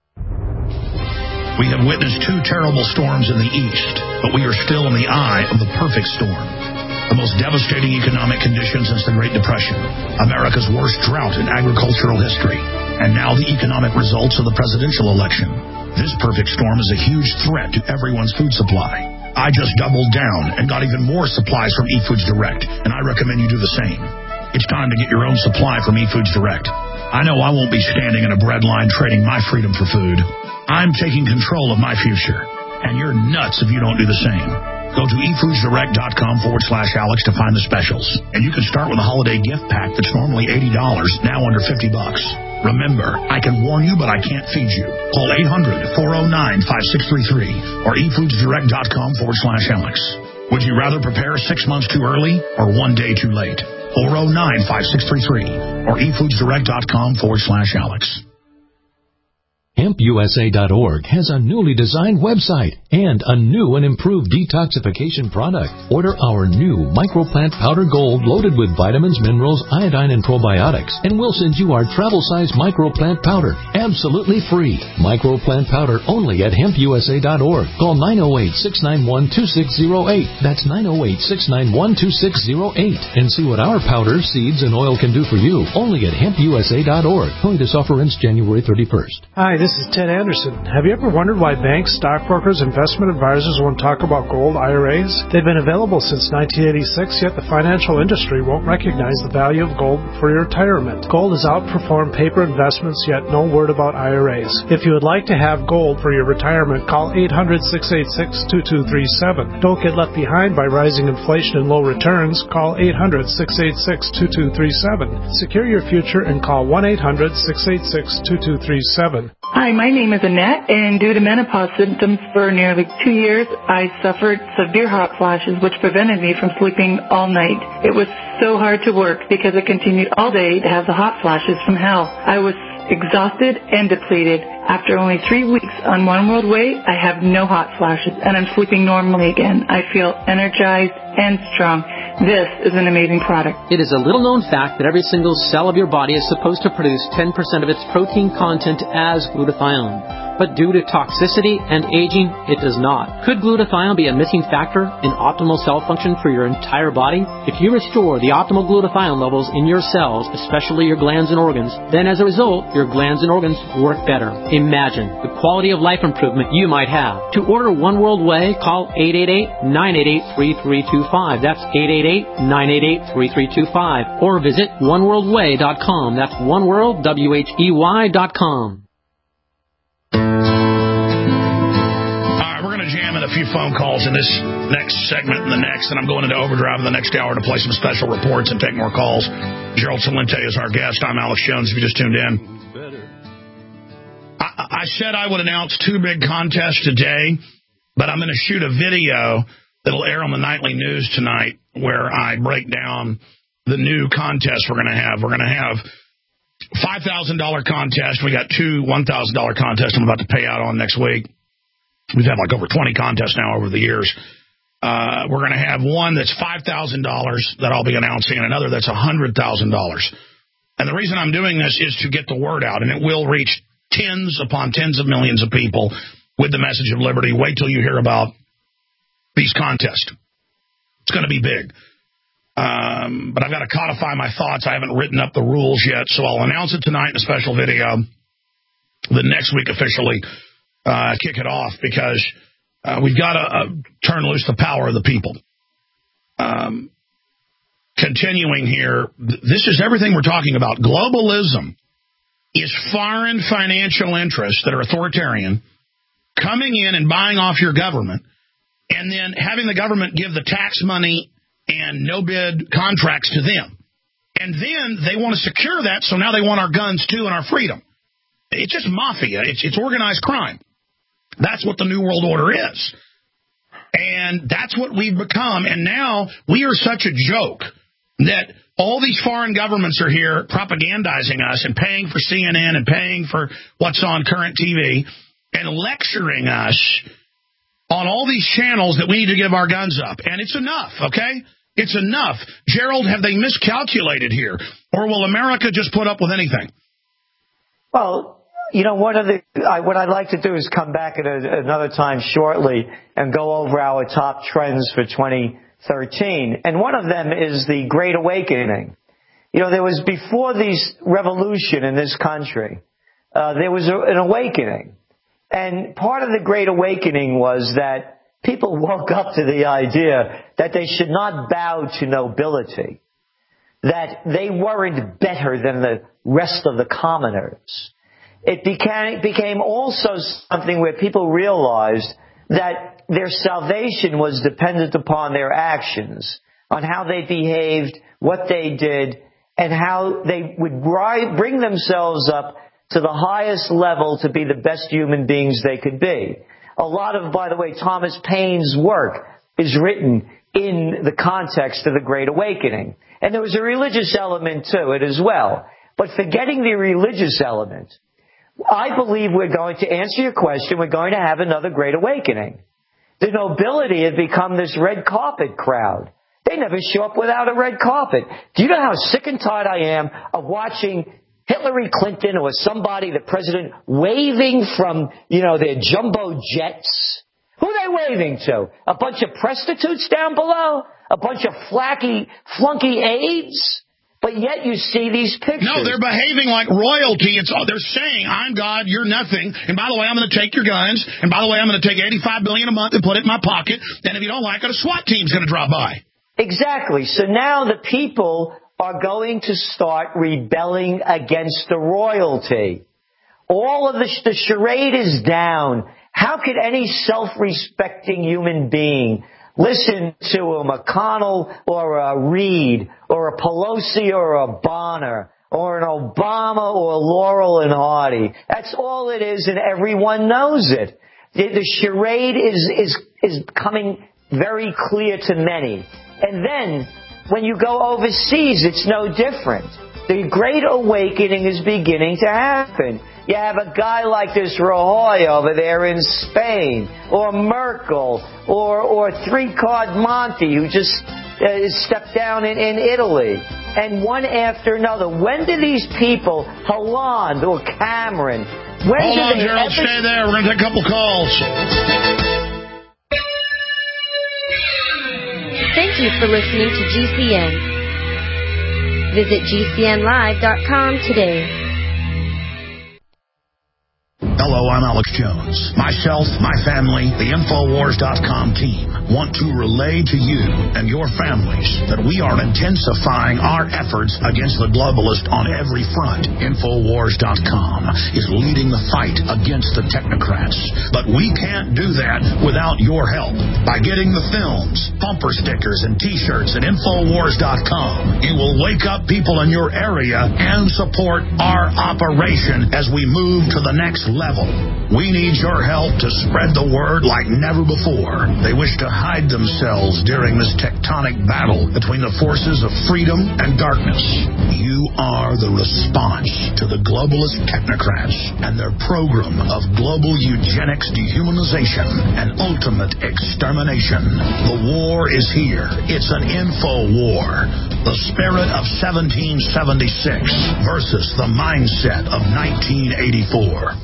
We have witnessed two terrible storms in the east, but we are still in the eye of the perfect storm. The most devastating economic conditions since the Great Depression, America's worst drought in agricultural history, and now the economic results of the presidential election. This perfect storm is a huge threat to everyone's food supply. I just doubled down and got even more supplies from eFoods Direct, and I recommend you do the same. It's time to get your own supply from eFoods Direct. I know I won't be standing in a bread line trading my freedom for food. I'm taking control of my future, and you're nuts if you don't do the same. Go to efoodsdirect.com forward slash Alex to find the specials. And you can start with a holiday gift pack that's normally eighty dollars, now under fifty bucks. Remember, I can warn you, but I can't feed you. Call eight hundred, four oh nine, five six three three or efoodsdirect.com forward slash Alex. Would you rather prepare six months too early or one day too late? four oh nine, five six three three or efoodsdirect.com forward slash Alex. hemp u s a dot org has a newly designed website and a new and improved detoxification product. Order our new Microplant Powder Gold loaded with vitamins, minerals, iodine, and probiotics, and we'll send you our travel-size Microplant Powder absolutely free. Microplant Powder only at hemp u s a dot org. Call nine oh eight, six nine one, two six oh eight. That's nine oh eight, six nine one, two six oh eight. And see what our powder, seeds, and oil can do for you only at hemp u s a dot org. Only this offer ends January thirty-first. Hi, this is Ted Anderson. Have you ever wondered why banks, stockbrokers, investment advisors won't talk about gold I R As? They've been available since nineteen eighty-six, yet the financial industry won't recognize the value of gold for your retirement. Gold has outperformed paper investments, yet no word about I R As. If you would like to have gold for your retirement, call eight hundred, six eight six, two two three seven. Don't get left behind by rising inflation and low returns. Call eight hundred, six eight six, two two three seven. Secure your future and call one eight hundred, six eight six, two two three seven. Hi, my name is Annette, and due to menopause symptoms for nearly two years, I suffered severe hot flashes, which prevented me from sleeping all night. It was so hard to work because I continued all day to have the hot flashes from hell. I was exhausted and depleted. After only three weeks on One World Way, I have no hot flashes, and I'm sleeping normally again. I feel energized and strong. This is an amazing product. It is a little-known fact that every single cell of your body is supposed to produce ten percent of its protein content as glutathione. But due to toxicity and aging, it does not. Could glutathione be a missing factor in optimal cell function for your entire body? If you restore the optimal glutathione levels in your cells, especially your glands and organs, then as a result, your glands and organs work better. Imagine the quality of life improvement you might have. To order One World Way, call eight eight eight, nine eight eight, three three two five. That's eight eight eight, nine eight eight, three three two five. Or visit one world way dot com. That's oneworld, W H E Y dot com. Jam in a few phone calls in this next segment and the next, and I'm going into overdrive in the next hour to play some special reports and take more calls. Gerald Celente is our guest. I'm Alex Jones, if you just tuned in. I, I said I would announce two big contests today, but I'm going to shoot a video that'll air on the nightly news tonight where I break down the new contest we're going to have. We're going to have five thousand dollars contest. We got two one thousand dollars contests I'm about to pay out on next week. We've had like over twenty contests now over the years. Uh, we're going to have one that's five thousand dollars that I'll be announcing and another that's one hundred thousand dollars. And the reason I'm doing this is to get the word out, and it will reach tens upon tens of millions of people with the message of liberty. Wait till you hear about these contests. It's going to be big. Um, but I've got to codify my thoughts. I haven't written up the rules yet, so I'll announce it tonight in a special video. The next week officially uh, kick it off because uh, we've got to uh, turn loose the power of the people. Um, continuing here, th- this is everything we're talking about. Globalism is foreign financial interests that are authoritarian coming in and buying off your government and then having the government give the tax money and no-bid contracts to them. And then they want to secure that, so now they want our guns, too, and our freedom. It's just mafia. It's, it's organized crime. That's what the New World Order is. And that's what we've become. And now we are such a joke that all these foreign governments are here propagandizing us and paying for C N N and paying for what's on current T V and lecturing us on all these channels that we need to give our guns up. And it's enough, okay? It's enough. Gerald, have they miscalculated here? Or will America just put up with anything? Well, you know, one of the I, what I'd like to do is come back at a, another time shortly and go over our top trends for twenty thirteen. And one of them is the Great Awakening. You know, there was, before this revolution in this country, uh, there was a, an awakening. And part of the Great Awakening was that people woke up to the idea that they should not bow to nobility, that they weren't better than the rest of the commoners. It became, became also something where people realized that their salvation was dependent upon their actions, on how they behaved, what they did, and how they would bring themselves up to the highest level to be the best human beings they could be. A lot of, by the way, Thomas Paine's work is written in the context of the Great Awakening. And there was a religious element to it as well. But forgetting the religious element, I believe we're going to answer your question. We're going to have another Great Awakening. The nobility had become this red carpet crowd. They never show up without a red carpet. Do you know how sick and tired I am of watching Hillary Clinton or somebody, the president, waving from, you know, their jumbo jets? Who are they waving to? A bunch of prostitutes down below? A bunch of flaky, flunky aides? But yet you see these pictures. No, they're behaving like royalty. It's they're saying, I'm God, you're nothing. And by the way, I'm going to take your guns. And by the way, I'm going to take eighty-five billion dollars a month and put it in my pocket. And if you don't like it, a SWAT team's going to drop by. Exactly. So now the people are going to start rebelling against the royalty. All of the, the charade is down. How could any self-respecting human being listen to a McConnell or a Reid or a Pelosi or a Bonner or an Obama or a Laurel and Hardy? That's all it is, and everyone knows it. The, the charade is, is, is coming very clear to many. And then, when you go overseas, it's no different. The Great Awakening is beginning to happen. You have a guy like this Rajoy over there in Spain, or Merkel, or or three-card Monty, who just uh, stepped down in, in Italy. And one after another. When do these people, Hollande or Cameron, when Hold do on, they Gerald, ever... stay there. We're going to take a couple calls. Thank you for listening to G C N. Visit G C N live dot com today. Hello, I'm Alex Jones. Myself, my family, the Infowars dot com team want to relay to you and your families that we are intensifying our efforts against the globalist on every front. Infowars dot com is leading the fight against the technocrats. But we can't do that without your help. By getting the films, bumper stickers, and T-shirts at Infowars dot com, you will wake up people in your area and support our operation as we move to the next level. devil. We need your help to spread the word like never before. They wish to hide themselves during this tectonic battle between the forces of freedom and darkness. You are the response to the globalist technocrats and their program of global eugenics, dehumanization, and ultimate extermination. The war is here. It's an info war. The spirit of seventeen seventy-six versus the mindset of nineteen eighty-four.